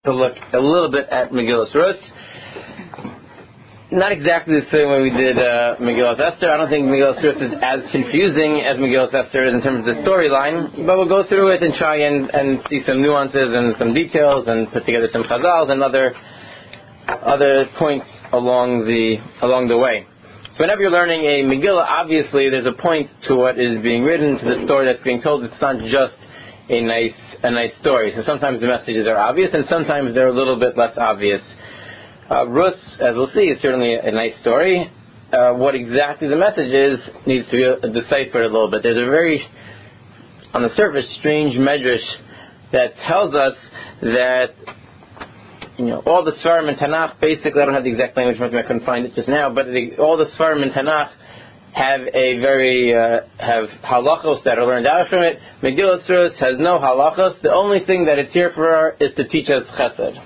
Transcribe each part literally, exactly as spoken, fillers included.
to look a little bit at Megillas Rus. Not exactly the same way we did uh, Megillas Esther. I don't think Megillas Rus is as confusing as Megillas Esther is in terms of the storyline, but we'll go through it and try and, and see some nuances and some details and put together some chazals and other other points along the along the way. So whenever you're learning a Megillah, obviously there's a point to what is being written, to the story that's being told. It's not just a nice a nice story. So sometimes the messages are obvious, and sometimes they're a little bit less obvious. Uh, Rus, as we'll see, is certainly a, a nice story. Uh, what exactly the message is needs to be deciphered a little bit. There's a very, on the surface, strange medrash that tells us that, you know, all the Svarim in Tanakh, basically, I don't have the exact language, I couldn't find it just now, but the, all the Svarim in Tanakh have a very, uh, have halachos that are learned out from it. Megillas Rus has no halachos. The only thing that it's here for is to teach us chesed.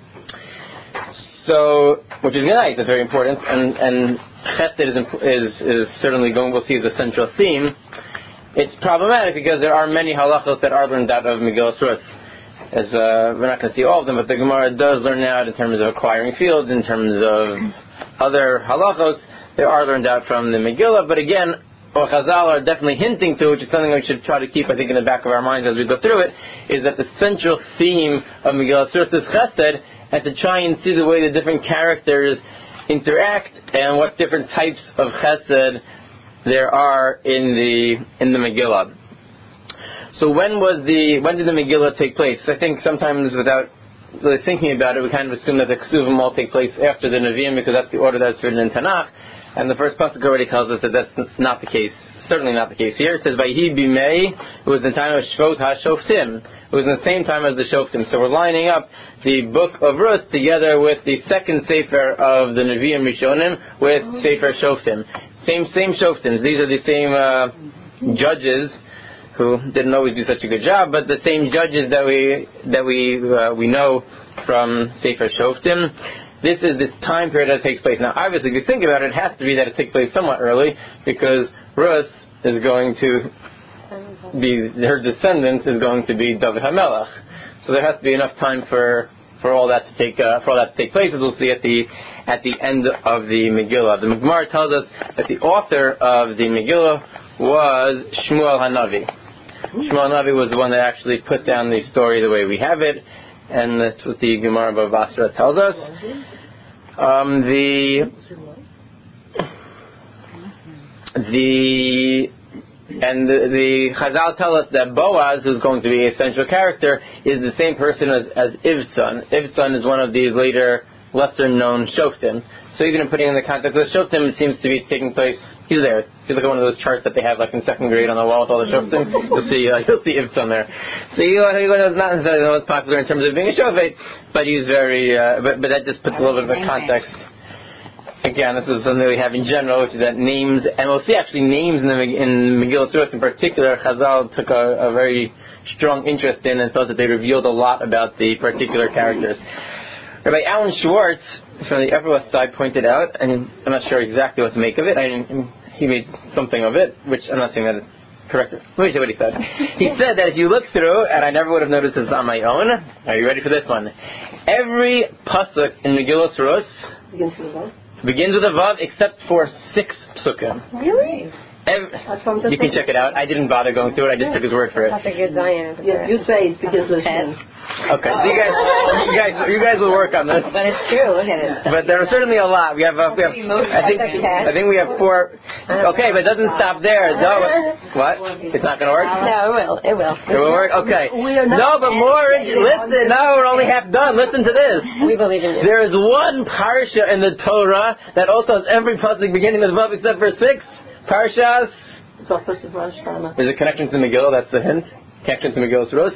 So, which is nice, it's very important, and, and chesed is, is, is certainly going, we'll see, as a central theme. It's problematic because there are many halachos that are learned out of Megillas Rus. As, uh, we're not going to see all of them, but the Gemara does learn out in terms of acquiring fields, in terms of other halachos. They are learned out from the Megillah, but again, what Chazal are definitely hinting to, which is something we should try to keep, I think, in the back of our minds as we go through it, is that the central theme of Megillas Rus is chesed, and to try and see the way the different characters interact and what different types of chesed there are in the in the Megillah. So when was the when did the Megillah take place? I think sometimes without really thinking about it, we kind of assume that the Ksuvim all take place after the Nevi'im because that's the order that's written in Tanakh. And the first pasuk already tells us that that's not the case. Certainly not the case here. It says, Vayhi bimei, it was the time of Shvot HaShoftim. It was in the same time as the Shoftim. So we're lining up the book of Rus together with the second Sefer of the Nevi'im Rishonim with mm-hmm. Sefer Shoftim. Same same Shoftims. These are the same uh, judges who didn't always do such a good job, but the same judges that we that we uh, we know from Sefer Shoftim. This is this time period that takes place. Now, obviously, if you think about it, it has to be that it takes place somewhat early, because Rus is going to be, her descendant is going to be David HaMelech. So there has to be enough time for, for all that to take uh, for all that to take place, as we'll see at the at the end of the Megillah. The Gemara tells us that the author of the Megillah was Shmuel Hanavi. Shmuel Hanavi was the one that actually put down the story the way we have it, and that's what the Gemara Bava Basra tells us. Um, the the and the, the Chazal tell us that Boaz, who's going to be a central character, is the same person as, as Ivtzon. Ivtzon is one of these later lesser-known Shoftim. So even in putting in the context of the Shoftim, it seems to be taking place. He's there. If you look at one of those charts that they have, like in second grade on the wall with all the Shoftim, you'll see uh, you'll see Ivtzon there. So he was not necessarily the most popular in terms of being a Shofet, but he's very. Uh, but, but that just puts a little bit of a context. Again, this is something we have in general, which is that names, and we'll see actually names in the in Megillas Rus in particular. Chazal took a, a very strong interest in and thought that they revealed a lot about the particular characters. Rabbi Alan Schwartz from the Upper West Side pointed out, and I'm not sure exactly what to make of it. I, he made something of it, which I'm not saying that it's correct. Let me see what he said. He said that if you look through, and I never would have noticed this on my own. Are you ready for this one? Every pasuk in Megillas Rus begins with a vav except for six psukim. Really? Every, you can check it out. I didn't bother going through it. I just took his word for it. That's a good Zion. You, you say it because listen. Okay, so you guys, you guys, you guys will work on this. But it's true. Look at it. But there are certainly a lot. We have, uh, we have. I think, I think we have four. Okay, but it doesn't stop there. No, what? It's not going to work. No, it will. It will. It will work. Okay. No, but more. Listen. No, we're only half done. Listen to this. We believe in you. There is one parsha in the Torah that also has every pasuk beginning with vav except for six parshas. There's a connection to the Megillah. That's the hint. Connection to Megillas Rus.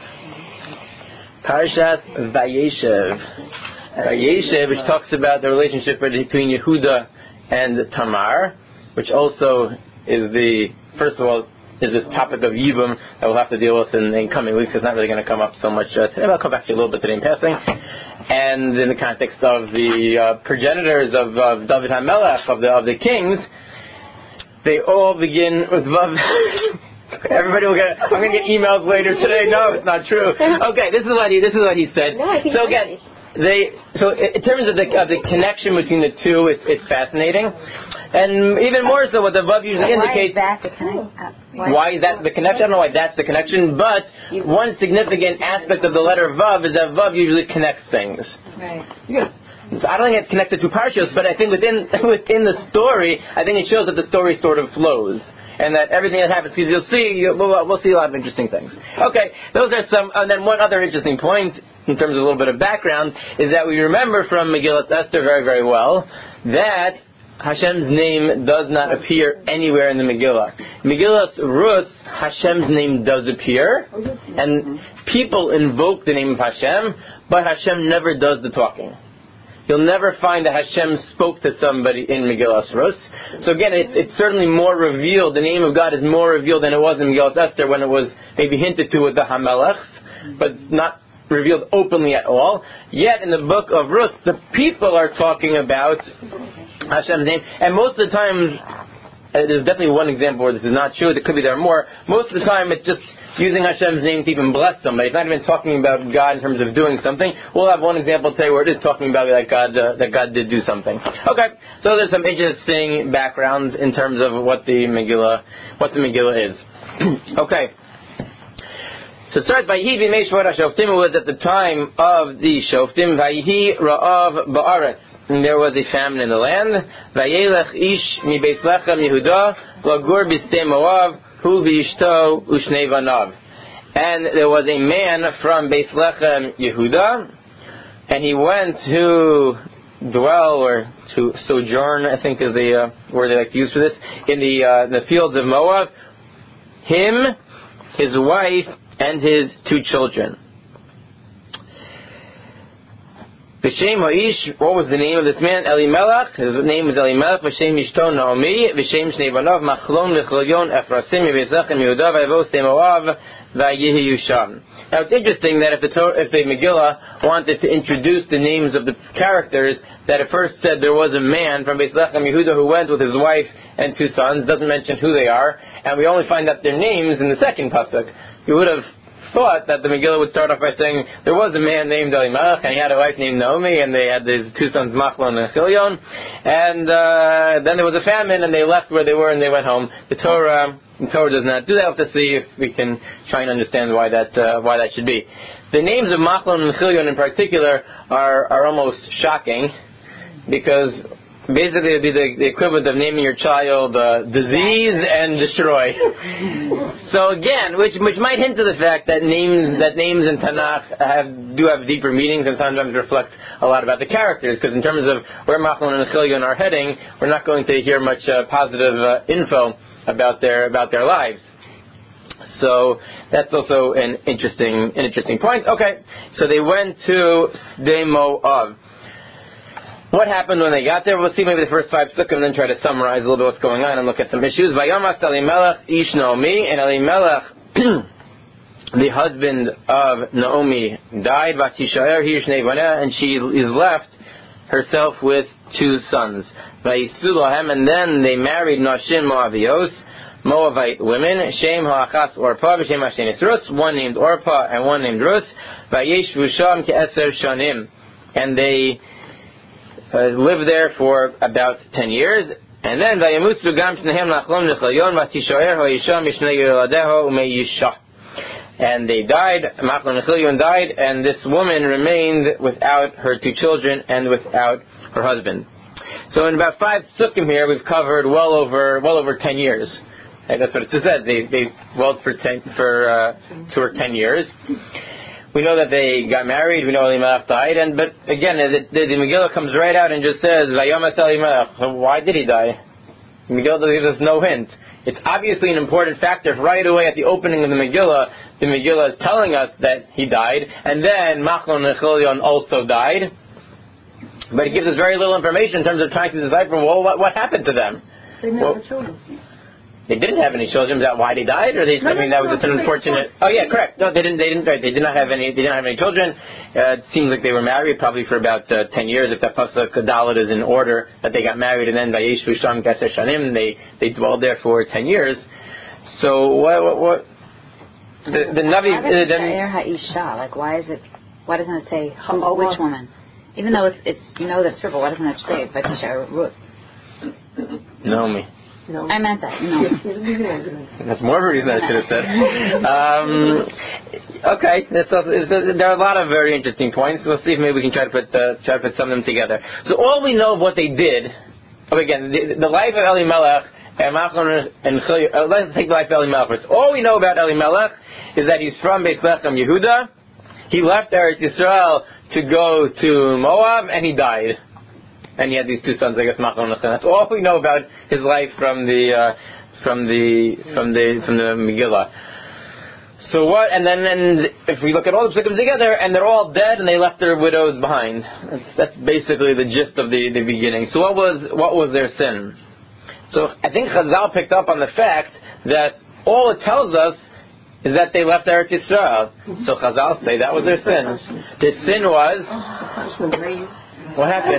Parashat Vayeshev. Vayeshev, which talks about the relationship between Yehuda and Tamar, which also is the, first of all, is this topic of Yibum that we'll have to deal with in, in coming weeks. It's not really going to come up so much uh, today. I'll come back to you a little bit today in passing. And in the context of the uh, progenitors of, of David HaMelech, of the, of the kings, they all begin with Vav Everybody will get. I'm going to get emails later today. No, it's not true. Okay, this is what he. This is what he said. No, I think so again, they. So in terms of the of the connection between the two, it's it's fascinating, and even more so, what the Vav usually indicates. Why is that the connection? Uh, why, why is that the connection? I don't know why that's the connection, but one significant aspect of the letter Vav is that Vav usually connects things. Right. Yeah. So I don't think it's connected to Parshas, but I think within within the story, I think it shows that the story sort of flows. And that everything that happens, because you'll see, you, we'll, we'll see a lot of interesting things. Okay, those are some, and then one other interesting point, in terms of a little bit of background, is that we remember from Megillat Esther very, very well, that Hashem's name does not appear anywhere in the Megillah. Megillat Rus, Hashem's name does appear, and people invoke the name of Hashem, but Hashem never does the talking. You'll never find that Hashem spoke to somebody in Megillas Rus. So again, it's, it's certainly more revealed. The name of God is more revealed than it was in Megillas Esther when it was maybe hinted to with the Hamelechs, but not revealed openly at all. Yet in the book of Rus, the people are talking about Hashem's name, and most of the time, uh, there's definitely one example where this is not true. There could be there are more. Most of the time, it's just using Hashem's name to even bless somebody. It's not even talking about God in terms of doing something. We'll have one example today where it is talking about that God uh, that God did do something. Okay, so there's some interesting backgrounds in terms of what the Megillah what the Megillah is. Okay. So it starts by Vayihi b'mei Shvat HaShoftim. It was at the time of the Shoftim. Vayihi ra'av ba'aretz. And there was a famine in the land. Vayelech ish mi Beis Lechem Yehuda lagur b'stei Moav hu v'ishto u'shnei vanav. And there was a man from Beis Lechem Yehuda, and he went to dwell or to sojourn, I think is the uh, word they like to use for this, in the uh, the fields of Moab. Him, his wife, and his two children. V'shem ha'ish, what was the name of this man? Elimelech. His name was Elimelech. V'shem ishto Naomi. V'shem shnei banav Machlon v'Chilyon Ephrasim Beis Lechem Yehuda v'Yavo Sdei Moav v'Yihiyu Sham. Now it's interesting that if the Torah, if the Megillah wanted to introduce the names of the characters, that it first said there was a man from Beis Lechem Yehuda who went with his wife and two sons. Doesn't mention who they are, and we only find out their names in the second pasuk. You would have thought that the Megillah would start off by saying there was a man named Elimelech, and he had a wife named Naomi, and they had his two sons Machlon and Chilyon, and uh, then there was a famine, and they left where they were and they went home. The Torah, the Torah does not do that. We'll have to see if we can try and understand why that uh, why that should be. The names of Machlon and Chilyon in particular are are almost shocking, because basically it would be the, the equivalent of naming your child uh, disease and destroy. So again, which which might hint to the fact that names that names in Tanakh have do have deeper meanings and sometimes reflect a lot about the characters. Because in terms of where Machlon and Chilyon are heading, we're not going to hear much uh, positive uh, info about their about their lives. So that's also an interesting an interesting point. Okay, so they went to Sdei Moav. What happened when they got there? We'll see maybe the first five sukkim and then try to summarize a little bit what's going on and look at some issues. Vayomas Elimelech ish Naomi, and Elimelech, the husband of Naomi, died. Vatishaer hi shnei baneh, and she is left herself with two sons. Vayisu lahem, and then they married Nashim Moavios, Moabite women. Shem ha'achas Orpah, v'shem ha'shenis Rus, one named Orpah and one named Rus. Vayeshvu sham ke'eser shanim, and they Uh, lived there for about ten years, and then Vayamutzu gam shnehem lachlon v'chilyon v'tishoer ha'isha mishnei yoladeho u'me'yisha, and they died. Machlon and Chilyon died, and this woman remained without her two children and without her husband. So in about five sukkim here, we've covered well over well over ten years. And that's what it said. They they dwelled for ten for uh, two or ten years. We know that they got married. We know Elimelech died, and but again, the, the, the Megillah comes right out and just says, "Vayomas Elimelech." So why did he die? The Megillah gives us no hint. It's obviously an important factor. Right away at the opening of the Megillah, the Megillah is telling us that he died, and then Machlon and Chilyon also died. But it gives us very little information in terms of trying to decipher, well, what, what happened to them? They never Well, children. They didn't have any children. Is that why they died, or they? No, I mean, that was just an unfortunate. Oh yeah, correct. No, they didn't. They didn't. Right, they did not have any. They didn't have any children. Uh, it seems like they were married probably for about uh, ten years. If that pasuk Dalet is in order, that they got married, and then Vayeshvu Sham Keser Shanim, they they dwelled there for ten years. So what? What? what the the Navi. Why The, Sha'er Ha'isha? Like, why is it? Why doesn't it say who, which woman? Even though it's, it's you know that's triple, why doesn't it say Vayisha Ruth? Naomi. No. I meant that. No. That's more of a reason I should have said. Um, okay, that's also, there are a lot of very interesting points. We'll see if maybe we can try to put uh, try to put some of them together. So all we know of what they did. Oh, again, the, the life of Elimelech and Machlon and Chil. Uh, let's take the life of Elimelech first. All we know about Elimelech is that he's from Beis Lechem, Yehuda. He left Eretz Yisrael to go to Moab, and he died. And he had these two sons, I guess, Machlon and Chil. That's all we know about his life from the uh, from the from the from the Megillah. So what? And then, and if we look at all the psukim together, and they're all dead, and they left their widows behind. That's, that's basically the gist of the, the beginning. So what was what was their sin? So I think Chazal picked up on the fact that all it tells us is that they left Eretz Yisrael. So Chazal say that was their sin. Their sin was. What happened?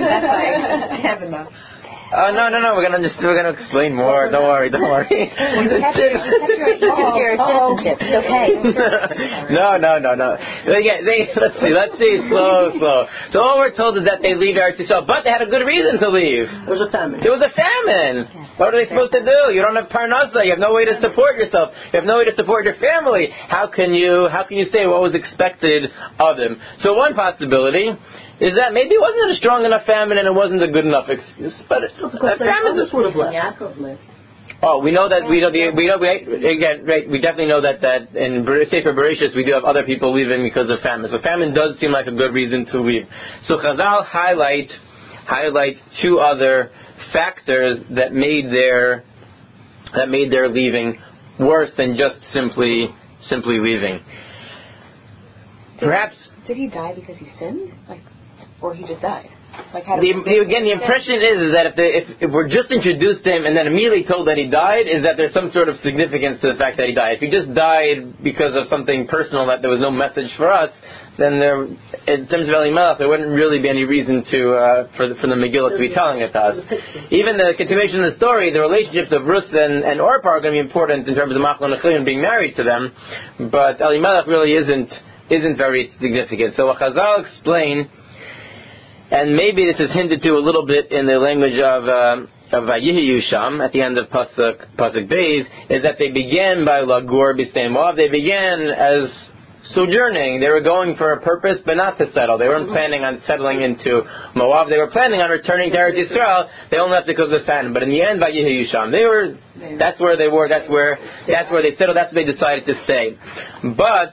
Oh, no, no, no, we're going to just, we're going to explain more. Don't worry, don't worry. You kept your, you kept your, your citizenship. It's okay. no, no, no, no. Again, they, let's see, let's see, slow, slow. So all we're told is that they leave Eretz Yisrael, but they had a good reason to leave. There was a famine. There was a famine. What are they supposed to do? You don't have parnasa. You have no way to support yourself. You have no way to support your family. How can you, how can you say what was expected of them? So one possibility is that maybe it wasn't a strong enough famine and it wasn't a good enough excuse. But it's, that famine is would have left. Oh, we know that we know the we know we again right. We definitely know that that in Sefer Bereshis we do have other people leaving because of famine. So famine does seem like a good reason to leave. So Chazal highlight highlight two other factors that made their that made their leaving worse than just simply simply leaving. Perhaps did he die because he sinned, like, or he just died? Like, how the, the, again, the impression is, is that if, they, if, if we're just introduced to him and then immediately told that he died, is that there's some sort of significance to the fact that he died. If he just died because of something personal that there was no message for us, then there, in terms of Elimelech, there wouldn't really be any reason to uh, for, the, for the Megillah to be telling it to us. Even the continuation of the story, the relationships of Rus and, and Orpah are going to be important in terms of Machlon and Chil being married to them, but Elimelech really isn't isn't very significant. So what Chazal explain, and maybe this is hinted to a little bit in the language of uh, of Vayihiyu Sham at the end of Pasuk Pasuk Beis, is that they began by Lagur B'Stein Moab. They began as sojourning. They were going for a purpose, but not to settle. They weren't planning on settling into Moab. They were planning on returning to Eretz Yisrael. They only left because of the famine. But in the end, Vayihiyu Sham, they were. That's where they were. That's where. That's where they settled. That's where they decided to stay. But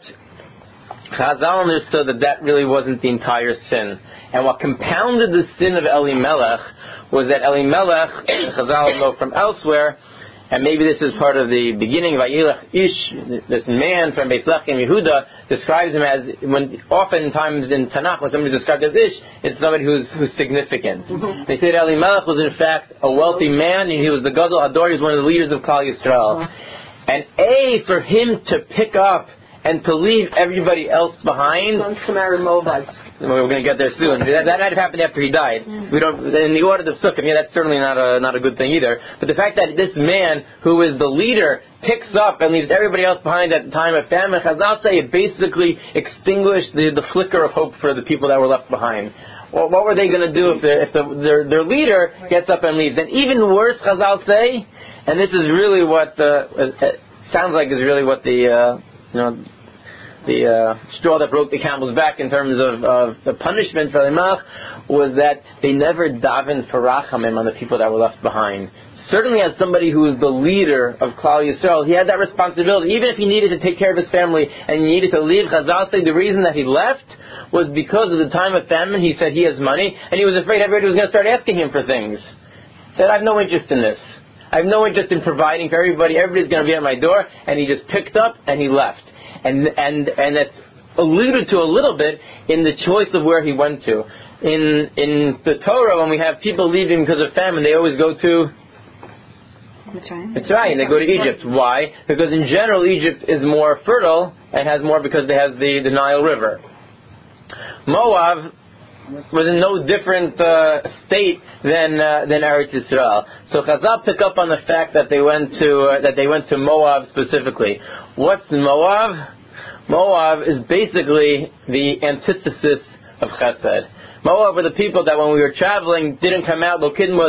Chazal understood that that really wasn't the entire sin. And what compounded the sin of Elimelech was that Elimelech, Chazal know from elsewhere, and maybe this is part of the beginning of Vayilech Ish, this man from Beis Lechem Yehuda describes him as, when oftentimes in Tanakh when somebody is described as Ish, it's somebody who's who's significant. Mm-hmm. They say that Elimelech was in fact a wealthy man, and he was the Gadol Hador, he was one of the leaders of Klal Yisrael. Mm-hmm. And A, for him to pick up and to leave everybody else behind. Sons to marry Moabites. We're going to get there soon. That, that might have happened after he died. Mm. We don't. In the order of Sukkim, yeah, that's certainly not a not a good thing either. But the fact that this man, who is the leader, picks up and leaves everybody else behind at the time of famine, Chazal say it basically extinguished the, the flicker of hope for the people that were left behind. Well, what were they going to do if, if the, their their leader gets up and leaves? And even worse, Chazal say, and this is really what the uh, sounds like is really what the uh, you know. the uh, straw that broke the camel's back in terms of, of the punishment for Elimelech was that they never davened for rachamim on the people that were left behind. Certainly as somebody who was the leader of Klal Yisrael, he had that responsibility. Even if he needed to take care of his family and he needed to leave, Chazal say the reason that he left was because of the time of famine. He said he has money, and he was afraid everybody was going to start asking him for things. He said, I have no interest in this. I have no interest in providing for everybody. Everybody's going to be at my door. And he just picked up and he left. And and and that's alluded to a little bit in the choice of where he went to. In in the Torah, when we have people leaving because of famine, they always go to Mitzrayim. Mitzrayim. They go to Egypt. Why? Because in general, Egypt is more fertile and has more because they have the, the Nile River. Moab was in no different uh, state than uh, than Eretz Yisrael. So Chazal pick up on the fact that they went to uh, that they went to Moab specifically. What's Moab? Moab is basically the antithesis of Chesed. Moab were the people that when we were traveling didn't come out.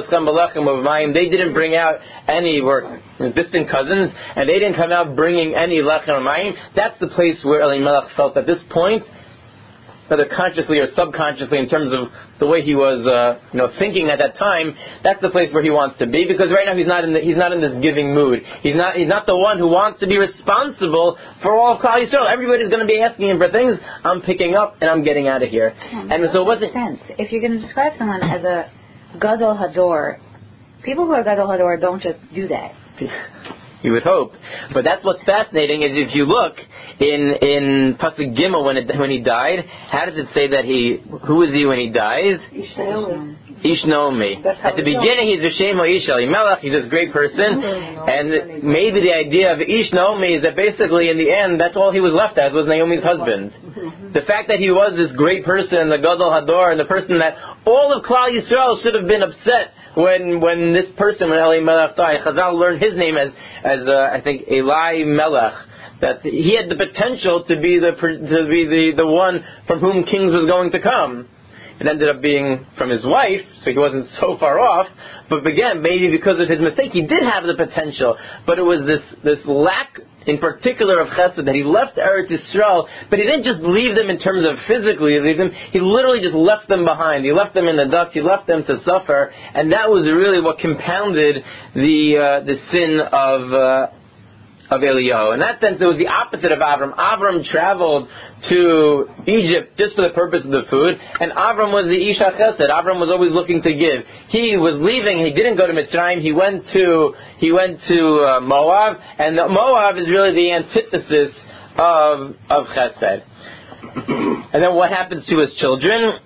They didn't bring out any, were distant cousins, and they didn't come out bringing any lechem mayim. That's the place where Elimelech felt at this point, whether consciously or subconsciously, in terms of the way he was, uh, you know, thinking at that time, that's the place where he wants to be. Because right now he's not in the, he's not in this giving mood. He's not he's not the one who wants to be responsible for all of Klal Yisrael. Everybody's going to be asking him for things. I'm picking up and I'm getting out of here. Hmm, and so what's it? Sense. If you're going to describe someone as a Gadol Hador, people who are Gadol Hador don't just do that. You would hope, but that's what's fascinating is if you look in in Pasuk Gimel when it, when he died, how does it say that he? Who is he when he dies? Ish Naomi. Ish Naomi. At the beginning, he's V'Shem Ish Elimelech. He's this great person, and maybe the idea of Ish Naomi is that basically in the end, that's all he was left as was Naomi's husband. The fact that he was this great person, the Gadol Hador, and the person that all of Klal Yisrael should have been upset when when this person, when Elimelech died. Chazal learned his name as as uh, I think Eli Melech. That he had the potential to be the to be the, the one from whom kings was going to come. It ended up being from his wife, so he wasn't so far off. But again, maybe because of his mistake, he did have the potential. But it was this this lack, in particular, of chesed that he left Eretz Yisrael. But he didn't just leave them in terms of physically leave them. He literally just left them behind. He left them in the dust. He left them to suffer, and that was really what compounded the uh, the sin of. Uh, of Eliyahu. In that sense, it was the opposite of Avram. Avram traveled to Egypt just for the purpose of the food, and Avram was the Ish HaChesed. Avram was always looking to give. He was leaving. He didn't go to Mitzrayim. He went to he went to uh, Moab, and the, Moab is really the antithesis of of Chesed. And then what happens to his children?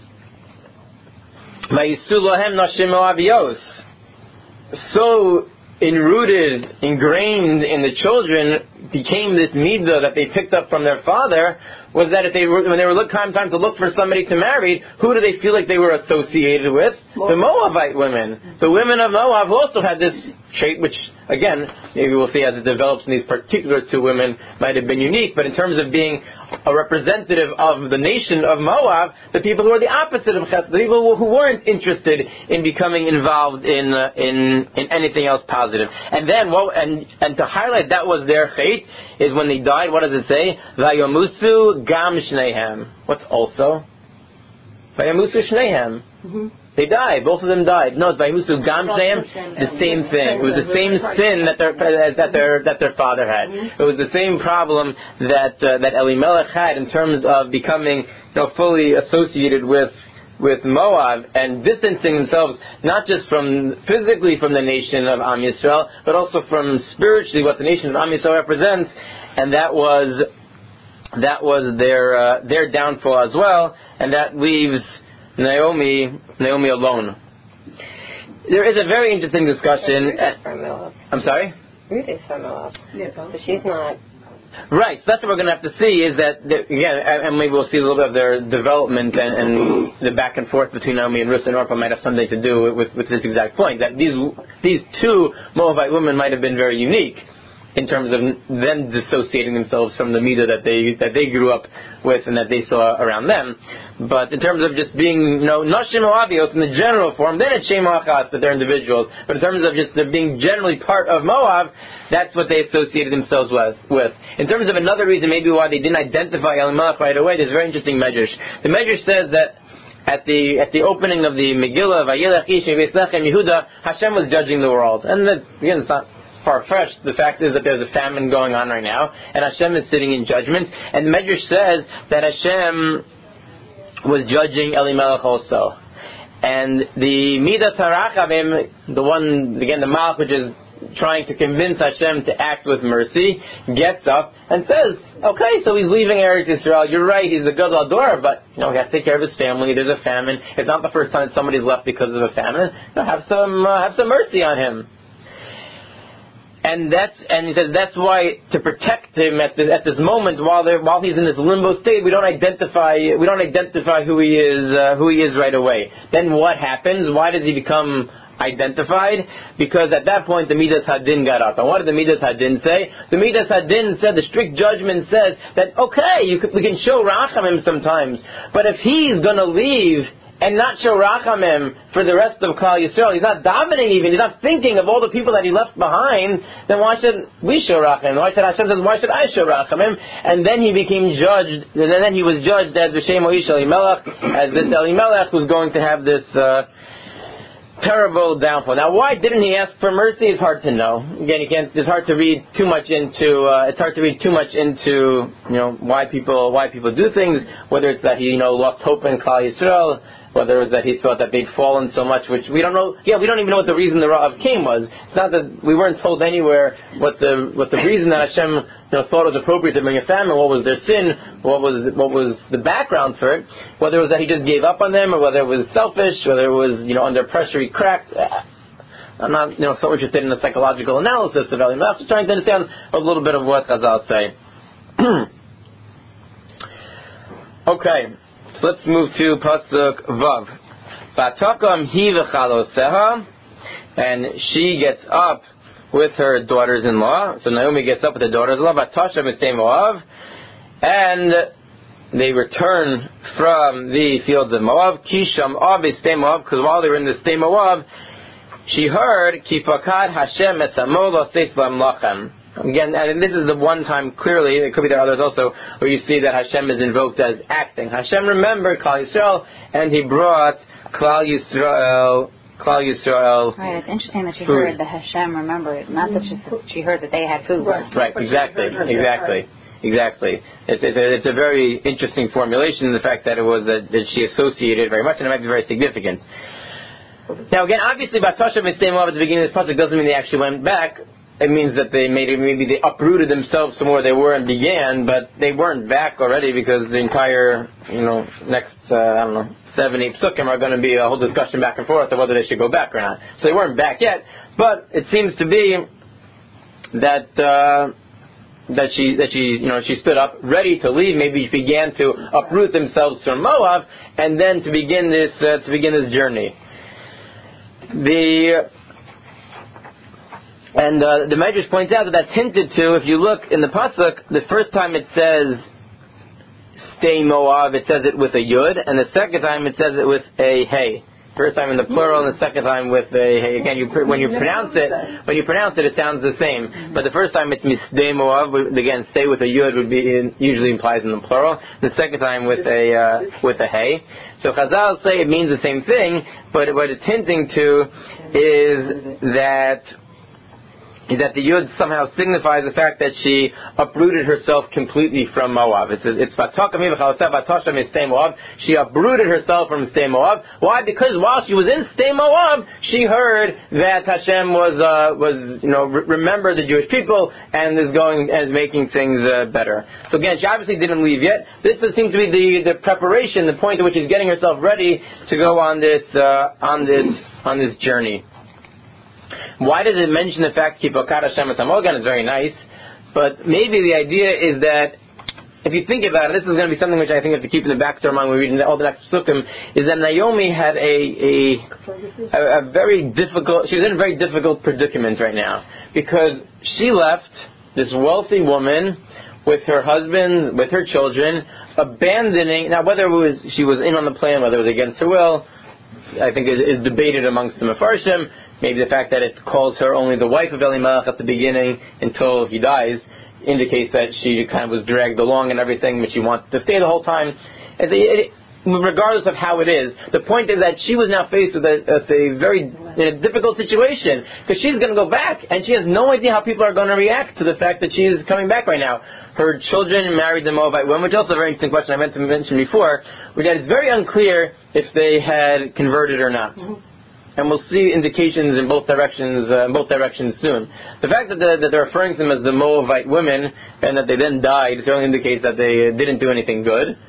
Vayisu lohem nashim Moabiyos. So enrooted, ingrained in the children became this midah that they picked up from their father, was that if they were, when they were look time time to look for somebody to marry, who do they feel like they were associated with? The Moabite women. The women of Moab also had this trait, which again, maybe we'll see as it develops in these particular two women, might have been unique, but in terms of being a representative of the nation of Moab, the people who are the opposite of Chesed, the people who weren't interested in becoming involved in uh, in in anything else positive. And then, well, and and to highlight that was their fate, is when they died, what does it say? Vayomusu gam shnehem. What's also? Vayomusu shnehem. Mm-hmm. They died. Both of them died. No, it's Vayomusu gam shnehem. The same thing. It was the same sin that their that their that their father had. It was the same problem that uh, that Elimelech had in terms of becoming, you know, fully associated with. with Moab and distancing themselves not just from physically from the nation of Am Yisrael, but also from spiritually what the nation of Am Yisrael represents, and that was that was their uh, their downfall as well, and that leaves Naomi Naomi alone. There is a very interesting discussion. Ruth is from Moab. I'm sorry? Ruth is from Moab. Yeah, So she's not. Right, so that's what we're going to have to see is that, that again, and maybe we'll see a little bit of their development and, and the back and forth between Naomi and Ruth and Orpah might have something to do with, with this exact point, that these these two Moabite women might have been very unique in terms of them dissociating themselves from the midah that they that they grew up with and that they saw around them. But in terms of just being, you know, Nashim Moabios in the general form, then it's Shem Achas, that they're individuals. But in terms of just them being generally part of Moab, that's what they associated themselves with. with. In terms of another reason maybe why they didn't identify Elimelech right away, there's a very interesting medrash. The medrash says that at the at the opening of the Megillah, Vayelech Ish Mebeis Lechem Yehuda, Hashem was judging the world. And that, again, it's not far-fetched. The fact is that there's a famine going on right now, and Hashem is sitting in judgment. And the Medrash says that Hashem was judging Elimelech also. And the Midas HaRachavim, the one, again, the Malach, which is trying to convince Hashem to act with mercy, gets up and says, okay, so he's leaving Eretz Yisrael. You're right, he's a Gadol Hador, but, you know, he has to take care of his family. There's a famine. It's not the first time somebody's left because of a famine. No, have some, uh, have some mercy on him. And that's and he says that's why, to protect him at this at this moment while they while he's in this limbo state, we don't identify we don't identify who he is uh, who he is right away. Then what happens? Why does he become identified? Because at that point the Midas Hadin got up. And what did the Midas Hadin say? The Midas Hadin said, the strict judgment says that okay, you could, we can show Rachamim sometimes, but if he's going to leave and not show Rachamim for the rest of Klal Yisrael, he's not davening even, he's not thinking of all the people that he left behind, then why should we show Rachamim? Why should Hashem says, why should I show Rachamim? And then he became judged, and then he was judged as B'Shem Oish Elimelech, as this Elimelech who's going to have this uh, terrible downfall. Now, why didn't he ask for mercy? It's hard to know. Again, you can't. It's hard to read too much into. Uh, it's hard to read too much into, you know, why people why people do things. Whether it's that he, you know, lost hope in Klal Yisrael, whether it was that he thought that they'd fallen so much, which we don't know. Yeah, we don't even know what the reason the Ra'av came was. It's not that we weren't told anywhere what the what the reason that Hashem, you know, thought it was appropriate to bring a famine. What was their sin? What was what was the background for it? Whether it was that he just gave up on them, or whether it was selfish, whether it was, you know, under pressure he cracked. I'm not, you know, so interested in the psychological analysis of Elimelech. I'm just trying to understand a little bit of what Chazal say. Okay. So let's move to Pasuk Vav. Vatakam hi v'chaloseha, and she gets up with her daughters-in-law. So Naomi gets up with her daughters-in-law. Vatasha b'stei Moav, and they return from the fields of Moab. Kisham ab b'stei Moav, because while they were in the Stei Moab, she heard Ki fakad Hashem et samol oseis lachem. Again, and this is the one time clearly, it could be there are others also, where you see that Hashem is invoked as acting. Hashem remembered Klal Yisrael, and He brought Klal Yisrael, Klal Yisrael. Right, it's interesting that she food. heard that Hashem remembered, not that she, she heard that they had food. Right, Right, exactly, exactly, exactly. It's, it's, a, it's a very interesting formulation, the fact that it was that, that she associated very much, and it might be very significant. Now again, obviously, Batasha B'stei Moav at the beginning of this pasuk doesn't mean they actually went back. It means that they made it, maybe they uprooted themselves from where they were and began, but they weren't back already because the entire, you know, next, uh, I don't know, seven, eight psukim are going to be a whole discussion back and forth of whether they should go back or not. So they weren't back yet, but it seems to be that, uh, that she, that she, you know, she stood up ready to leave. Maybe she began to uproot themselves from Moab and then to begin this, uh, to begin this journey. The, And uh, the Medrash points out that that's hinted to, if you look in the pasuk, the first time it says Stei Moav, it says it with a yud, and the second time it says it with a hey. First time in the plural, and the second time with a hey. Again, you, when you pronounce it, when you pronounce it, it sounds the same. But the first time it's Misdei Moav. Again, stay with a yud would be in, usually implies in the plural. The second time with a uh, with a hey. So Chazal say it means the same thing, but what it's hinting to is that. Is that the Yud somehow signifies the fact that she uprooted herself completely from Moab. It's it's Moab. She uprooted herself from Stei Moab. Why? Because while she was in Stei Moab, she heard that Hashem was uh, was you know re- remember the Jewish people and is going and is making things uh, better. So again, she obviously didn't leave yet. This seems to be the, the preparation, the point at which she's getting herself ready to go on this uh, on this on this journey. Why does it mention the fact Kipokar Hashem Again, it's very nice, but maybe the idea is that if you think about it, this is going to be something which I think we have to keep in the back of our mind when we read all the next psukim, is that Naomi had a, a a a very difficult, she was in a very difficult predicament right now, because she left this wealthy woman with her husband, with her children, abandoning, now whether it was she was in on the plan, whether it was against her will, I think is, is debated amongst the Mefarshim. Maybe the fact that it calls her only the wife of Elimelech at the beginning until he dies indicates that she kind of was dragged along and everything, but she wanted to stay the whole time. It, it, regardless of how it is, the point is that she was now faced with a, with a very in a difficult situation, because she's going to go back and she has no idea how people are going to react to the fact that she is coming back right now. Her children married the Moabite woman, which is also a very interesting question I meant to mention before, which is very unclear if they had converted or not. Mm-hmm. And we'll see indications in both directions, uh, in both directions soon. The fact that, the, that they're referring to them as the Moabite women and that they then died certainly indicates that they didn't do anything good.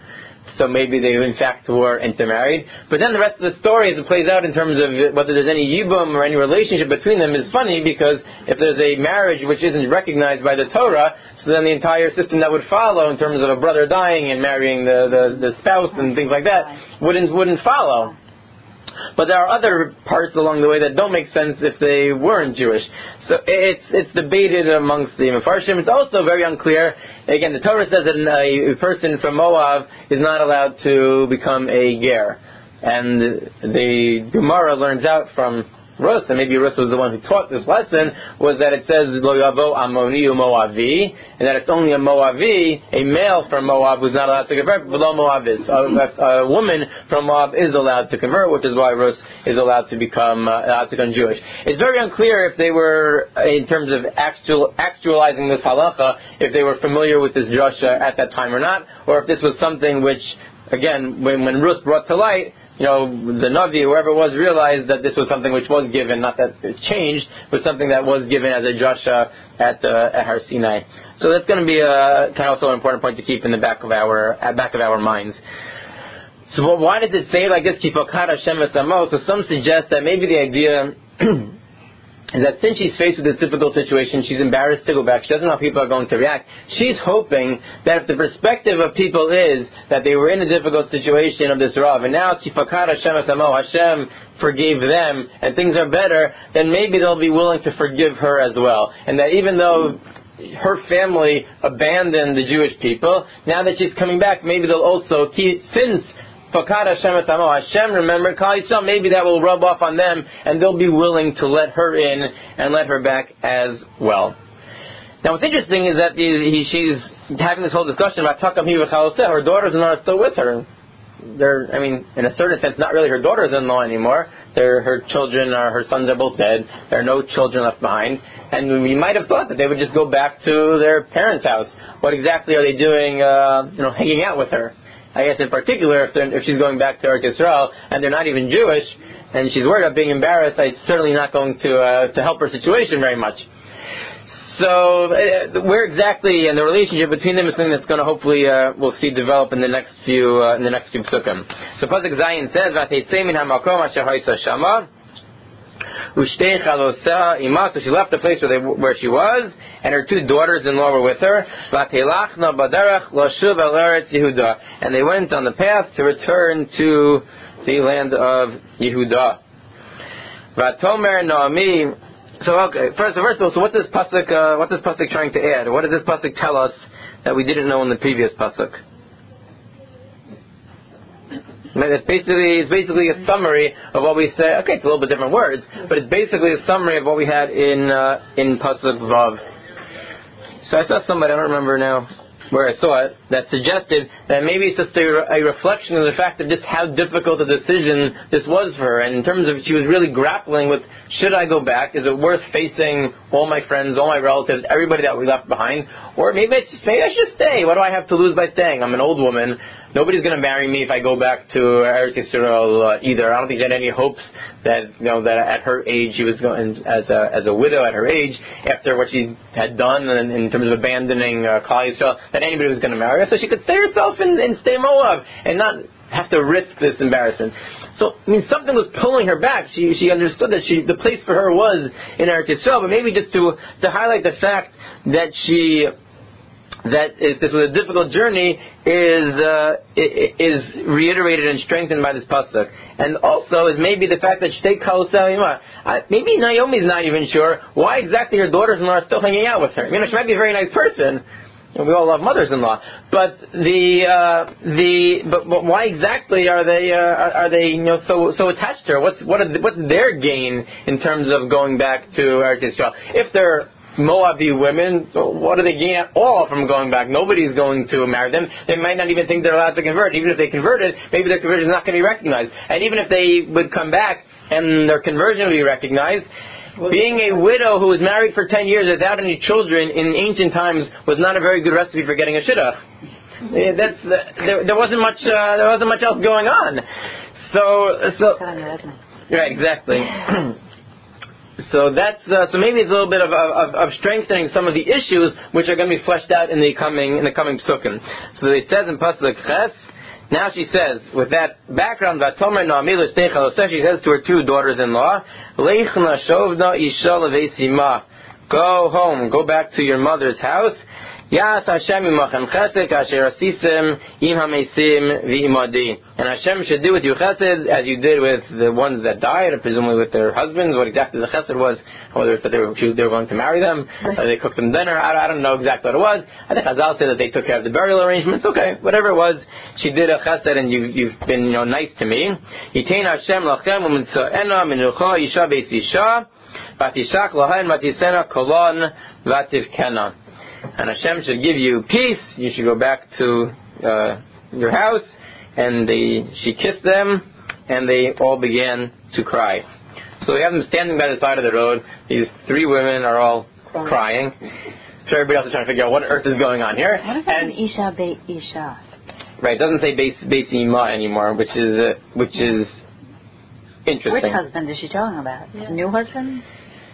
so maybe they in fact were intermarried. But then the rest of the story, as it plays out in terms of whether there's any yibum or any relationship between them, is funny, because if there's a marriage which isn't recognized by the Torah, so then the entire system that would follow in terms of a brother dying and marrying the, the, the spouse and things like that wouldn't wouldn't follow. But there are other parts along the way that don't make sense if they weren't Jewish. So it's it's debated amongst the Mefarshim. It's also very unclear. Again, the Torah says that a person from Moab is not allowed to become a ger. And the Gemara learns out from Rus, and maybe Rus was the one who taught this lesson, was that it says Lo Yavo Amoni Moavi, and that it's only a Moavi, a male from Moab, who's not allowed to convert, below Moab is. A, a woman from Moab is allowed to convert, which is why Rus is allowed to become uh, allowed to become Jewish. It's very unclear if they were, in terms of actual actualizing this halacha, if they were familiar with this drasha at that time or not, or if this was something which, again, when, when Rus brought to light, you know, the Navi, whoever it was, realized that this was something which was given, not that it changed, but something that was given as a drasha at uh, at Har Sinai. So that's going to be a kind of also an important point to keep in the back of our at back of our minds. So why does it say like this? Kifokad Hashem esamo? So some suggest that maybe the idea is that since she's faced with this difficult situation, she's embarrassed to go back. She doesn't know how people are going to react. She's hoping that if the perspective of people is that they were in a difficult situation of this Rav, and now Kifakar Hashem Asamo, Hashem forgave them, and things are better, then maybe they'll be willing to forgive her as well. And that even though her family abandoned the Jewish people, now that she's coming back, maybe they'll also keep, since Fakad Hashem Esamo, Hashem remembered Kal Yisrael, maybe that will rub off on them, and they'll be willing to let her in and let her back as well. Now, what's interesting is that the, he, she's having this whole discussion about Takam Hi V'Chaloseh. Her daughters-in-law are still with her. They're, I mean, in a certain sense, not really her daughters-in-law anymore. They're, her children, are, her sons are both dead. There are no children left behind. And we might have thought that they would just go back to their parents' house. What exactly are they doing, uh, you know, hanging out with her? I guess in particular, if, if she's going back to Eretz Yisrael and they're not even Jewish, and she's worried about being embarrassed, it's certainly not going to uh, to help her situation very much. So, uh, where exactly, and the relationship between them is something that's going to hopefully uh, we'll see develop in the next few uh, in the next few psukim. So, Pasuk Zayin says, "V'ateitzei min hamakom asher ha'isa shama." So she left the place where, they, where she was, and her two daughters-in-law were with her. And they went on the path to return to the land of Yehuda. So, okay, first, first of all, so what's this pasuk? Uh, what's this pasuk trying to add? What does this pasuk tell us that we didn't know in the previous pasuk? It's basically, it's basically a summary of what we say. Okay, it's a little bit different words, but it's basically a summary of what we had in uh, in Pasuk Vav. So I saw somebody, I don't remember now where I saw it, that suggested that maybe it's just a, a reflection of the fact of just how difficult a decision this was for her. And in terms of, she was really grappling with, should I go back? Is it worth facing all my friends, all my relatives, everybody that we left behind? Or maybe, it's just, maybe I should stay. What do I have to lose by staying? I'm an old woman. Nobody's going to marry me if I go back to Eretz Yisrael uh, either. I don't think she had any hopes that, you know, that at her age she was going as a as a widow at her age, after what she had done in, in terms of abandoning uh, Kal Yisrael, that anybody was going to marry her. So she could stay herself and, and stay Moab and not have to risk this embarrassment. So, I mean, something was pulling her back. She she understood that she the place for her was in Eretz Yisrael, but maybe just to to highlight the fact that she. that if this was a difficult journey is uh, is reiterated and strengthened by this pasuk, and also is maybe the fact that Shtei Kal Yisrael. Maybe Naomi's not even sure why exactly her daughters-in-law are still hanging out with her. You know, she might be a very nice person. And we all love mothers-in-law, but the uh, the but, but why exactly are they uh, are, are they you know so so attached to her? What's what are the, what's their gain in terms of going back to Eretz Yisrael? If they're Moabite women, what do they gain at all from going back? Nobody's going to marry them. They might not even think they're allowed to convert. Even if they converted, maybe their conversion is not going to be recognized. And even if they would come back and their conversion would be recognized, being a widow who was married for ten years without any children in ancient times was not a very good recipe for getting a shidduch. That's there, there wasn't much. Uh, there wasn't much else going on. So, so right, exactly. So that's uh, so maybe it's a little bit of, of, of strengthening some of the issues which are going to be fleshed out in the coming in the coming psukim. So it says in pasuk Ches, Now she says, with that background, Vatomer Naomi l'shtei chaloseh, she says to her two daughters-in-law, Leichna shovna isha leveisima. Go home, go back to your mother's house. Yas Hashem imachem chesed asher asisim im hamesim v'imadi. And Hashem should do with you chesed as you did with the ones that died, or presumably with their husbands. What exactly the chesed was, whether it's that they were, they were going to marry them, or they cooked them dinner, I, I don't know exactly what it was. I think Chazal said that they took care of the burial arrangements. Okay, whatever it was, she did a chesed and you, you've been, you know, nice to me. Yitain Hashem lachem u'mitza'ena minucha isha beis isha vatishak lahen vatisena kolon vativkena. And Hashem should give you peace. You should go back to uh, your house. And they, she kissed them, and they all began to cry. So we have them standing by the side of the road. These three women are all crying. I'm sure everybody else is trying to figure out what on earth is going on here. What is that? Isha be Isha. Right, it doesn't say Beis Beis Ima anymore, which is uh, which is interesting. Which husband is she talking about? Yeah. New husband?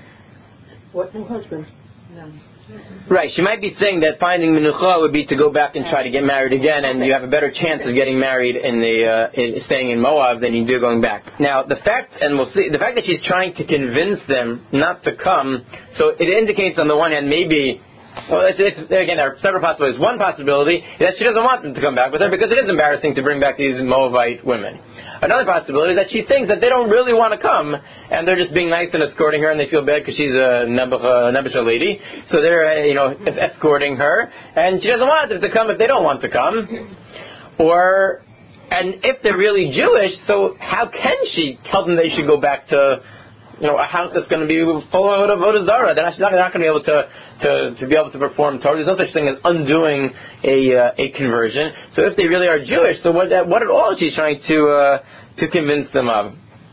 What new husband? No. Right, she might be saying that finding menucha would be to go back and try to get married again, and you have a better chance of getting married in the uh, in, staying in Moab than you do going back. Now, the fact, and we'll see, the fact that she's trying to convince them not to come, so it indicates on the one hand maybe, well, it's, it's, again, there are several possibilities. One possibility is that she doesn't want them to come back with her because it is embarrassing to bring back these Moabite women. Another possibility is that she thinks that they don't really want to come, and they're just being nice and escorting her, and they feel bad because she's a Nebuchadnezzar lady, so they're, uh, you know, escorting her, and she doesn't want them to come if they don't want to come. Or, and if they're really Jewish, so how can she tell them they should go back to, you know, a house that's going to be full of Avodah Zarah? They're not, not, not going to be able to, to, to be able to perform Torah. There's no such thing as undoing a uh, a conversion. So if they really are Jewish, so what what at all is she trying to uh, to convince them of?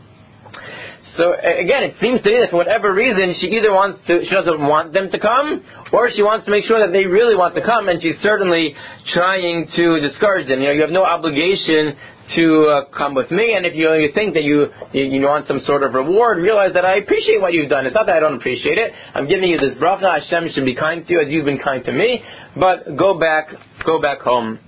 So again, it seems to me that for whatever reason, she either wants to, she doesn't want them to come, or she wants to make sure that they really want to come, and she's certainly trying to discourage them. You know, you have no obligation to uh, come with me, and if you, you think that you, you you want some sort of reward, realize that I appreciate what you've done. It's not that I don't appreciate it. I'm giving you this bracha. Hashem should be kind to you as you've been kind to me. But go back, go back home.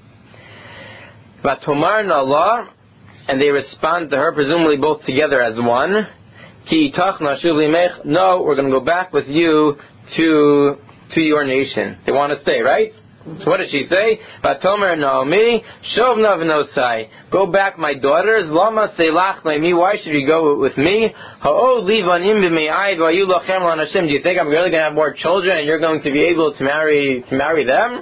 Vatomar Allah, and they respond to her, presumably both together as one. Ki itach nashuv limech. No, we're going to go back with you to to your nation. They want to stay, right? So what does she say? Vatomer Naomi, Shovna v'nosai. Go back, my daughters. Lama seilach leimi. Why should you go with me? Ha'od livanim b'me'ai v'ayu lachem lan Hashem. Do you think I'm really going to have more children and you're going to be able to marry to marry them?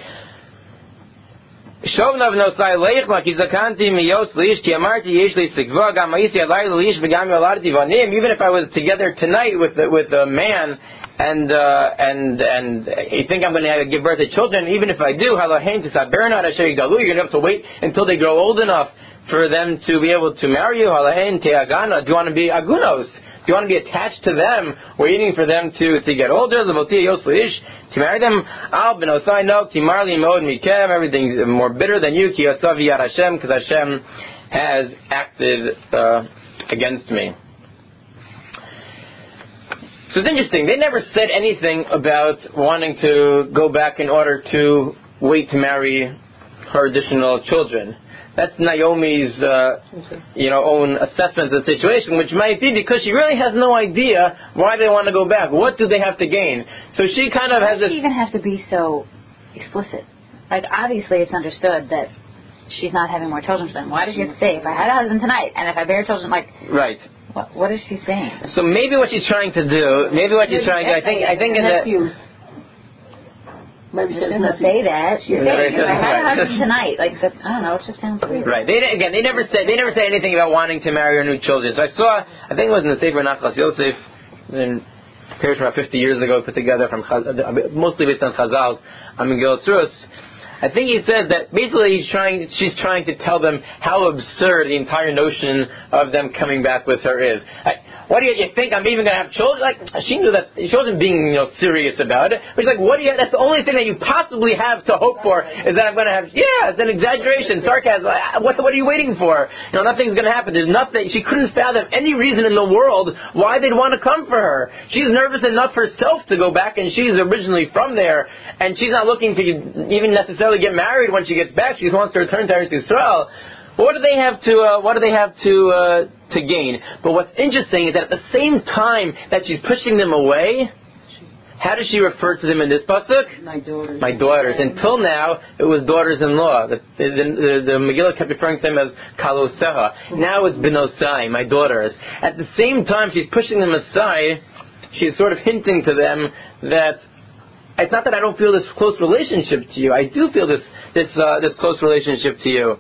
Shovna v'nosai leichma ki zakanti miyos liish ki amarti yesh li sikva gam ma'isi alai liish v'gam yolarti vanim. Even if I was together tonight with with a man, and uh, and and you think I'm going to give birth to children, even if I do, halahen tisaberna asher yigalu, you're going to have to wait until they grow old enough for them to be able to marry you. Halahen teagana. Do you want to be agunos? Do you want to be attached to them, waiting for them to, to get older? To marry them? Al benosai no timarli mod mikem. Everything's more bitter than you. Ki yasavi yad Hashem, because Hashem has acted uh, against me. So it's interesting. They never said anything about wanting to go back in order to wait to marry her additional children. That's Naomi's, uh, you know, own assessment of the situation, which might be because she really has no idea why they want to go back. What do they have to gain? So she kind of why has does this. She even have to be so explicit? Like, obviously, it's understood that she's not having more children for them. Why does she have to say, if I had a husband tonight and if I bear children, like, right? What, what is she saying? So maybe what she's trying to do, maybe what she's trying to, I think, I think in the. Maybe she doesn't doesn't say that. She's Yeah, saying, if I had a right. husband tonight, like, that, I don't know, it just sounds weird. Right. They again, they never said they never said anything about wanting to marry her new children. So I saw, I think it was in the Sefer Nachlas Yosef, in Parish about fifty years ago, put together from Chaz, mostly based on Chazal, on Megillah Surus. I think he said that basically he's trying, she's trying to tell them how absurd the entire notion of them coming back with her is. I, What do you, you think I'm even going to have children? Like, she knew that, she wasn't being, you know, serious about it. But she's like, what do you, that's the only thing that you possibly have to hope for, is that I'm going to have, yeah, it's an exaggeration, sarcasm. What, what are you waiting for? You know, nothing's going to happen. There's nothing, she couldn't fathom any reason in the world why they'd want to come for her. She's nervous enough herself to go back, and she's originally from there, and she's not looking to even necessarily get married when she gets back. She just wants to return to Eretz Yisrael. What do they have to? Uh, what do they have to uh, to gain? But what's interesting is that at the same time that she's pushing them away, how does she refer to them in this pasuk? My daughters. My daughters. Until now, it was daughters-in-law. The, the, the, the Megillah kept referring to them as kaloseha. Now it's benosai, my daughters. At the same time, she's pushing them aside. She's sort of hinting to them that it's not that I don't feel this close relationship to you. I do feel this this uh, this close relationship to you.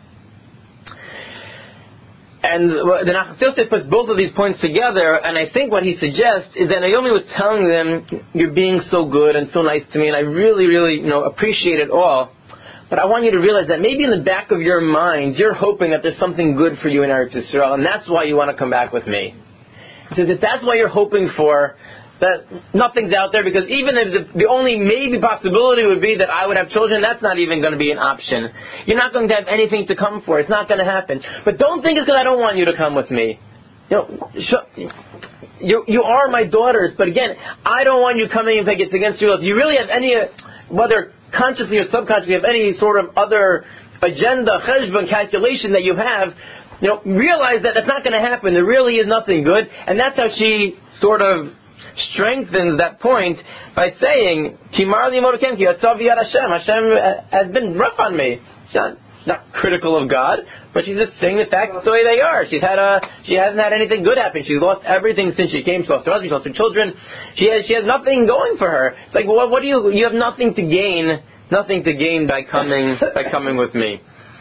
And the Nachas Yosef puts both of these points together, and I think what he suggests is that Naomi was telling them, you're being so good and so nice to me, and I really, really, you know, appreciate it all. But I want you to realize that maybe in the back of your mind, you're hoping that there's something good for you in Eretz Yisrael, and that's why you want to come back with me. He says if that's what you're hoping for, that nothing's out there, because even if the, the only maybe possibility would be that I would have children, that's not even going to be an option. You're not going to have anything to come for. It's not going to happen. But don't think it's because I don't want you to come with me. You know, sh- you, you are my daughters, but again, I don't want you coming if it's against your will. If you really have any, uh, whether consciously or subconsciously, have any sort of other agenda, cheshbon, calculation that you have, you know, realize that that's not going to happen. There really is nothing good. And that's how she sort of strengthens that point by saying, Kimar li modokem ki yatzav yad Hashem. Hashem has been rough on me. She's not, not critical of God, but she's just saying the facts the way they are. She's had a, she hasn't had anything good happen. She's lost everything since she came. She lost her husband, she lost her children. She has, she has nothing going for her. It's like, well, what do you, you have nothing to gain, nothing to gain by coming, by coming with me.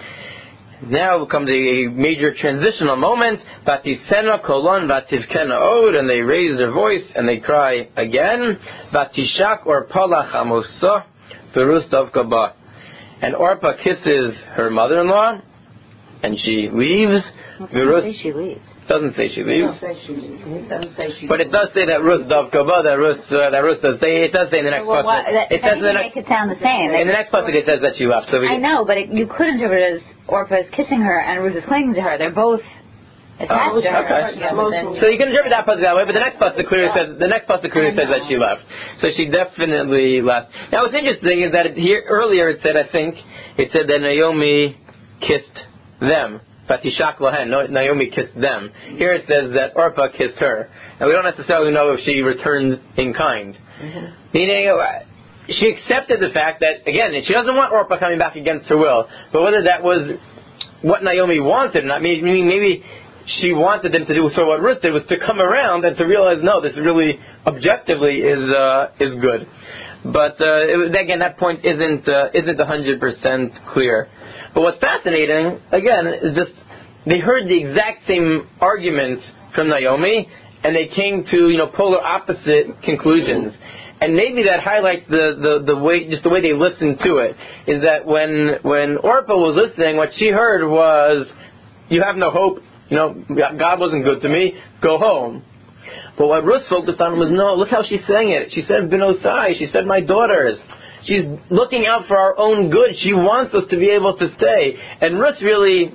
Now comes a major transitional moment. Vatisena kolon vativkena od, and they raise their voice and they cry again. Vatishak orpa lachamosa berus davka ba. And Orpah kisses her mother-in-law, and she leaves. It doesn't say she leaves. Doesn't say she leaves. It doesn't say she leaves. It doesn't say she But it does say that Rus davka ba. That Rus, uh, that Rus does say. It does say in the next Well, pasuk. what, that, It says in the make next. it sound the same. In the next pasuk, it says that she left. So we, I know, but it, you could interpret it as Orpah is kissing her and Ruth is clinging to her. They're both attached Oh, to her. okay. Yeah, but then- So you can interpret that pasuk that way, but the next pasuk clearly says the next pasuk clearly says that she left. So she definitely left. Now what's interesting is that it, here earlier it said, I think it said that Naomi kissed them. Vatishak lahen. Naomi kissed them. Here it says that Orpah kissed her. And we don't necessarily know if she returned in kind. Mm-hmm. Meaning, she accepted the fact that, again, she doesn't want Orpah coming back against her will. But whether that was what Naomi wanted or not, meaning maybe she wanted them to do so what Ruth did, was to come around and to realize, no, this really, objectively, is uh, is good. But uh, it was, again, that point isn't uh, isn't one hundred percent clear. But what's fascinating, again, is just they heard the exact same arguments from Naomi, and they came to, you know, polar opposite conclusions. And maybe that highlights the, the, the way, just the way they listened to it, is that when when Orpah was listening, what she heard was, you have no hope, you know, God wasn't good to me, go home. But what Ruth focused on was, no, look how she's saying it. She said, Benosai, she said, my daughters. She's looking out for our own good. She wants us to be able to stay. And Ruth really,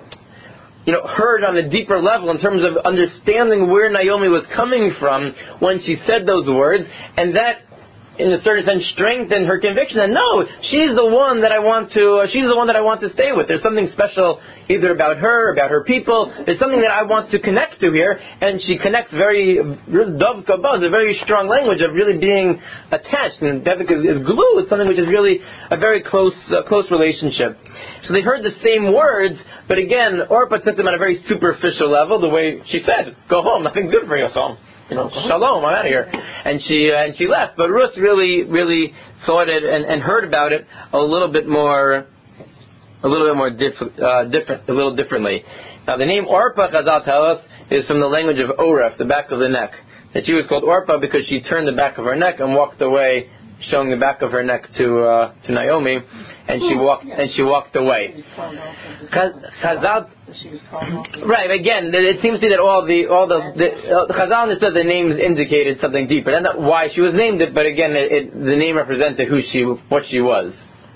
you know, heard on a deeper level in terms of understanding where Naomi was coming from when she said those words, and that, in a certain sense, strengthened her conviction that no, she's the one that I want to. Uh, she's the one that I want to stay with. There's something special either about her, about her people. There's something that I want to connect to here, and she connects very. Dov kabaz, a very strong language of really being attached, and Devik is, is glue. It's something which is really a very close, uh, close relationship. So they heard the same words, but again, Orpah took them at a very superficial level. The way she said, "Go home. Nothing's good for you, so." You know, shalom, I'm out of here. And she uh, and she left. But Ruth really, really thought it and, and heard about it a little bit more, a little bit more diff- uh, different, a little differently. Now, the name Orpah, Chazal tell us, is from the language of Oref, the back of the neck. That she was called Orpah because she turned the back of her neck and walked away showing the back of her neck to uh, to Naomi, and she walked and she walked away. Chazal, right? Again, it seems to be that all the all the, the uh, Chazal understood the names indicated something deeper, and not why she was named it, but again, it, it, the name represented who she what she was.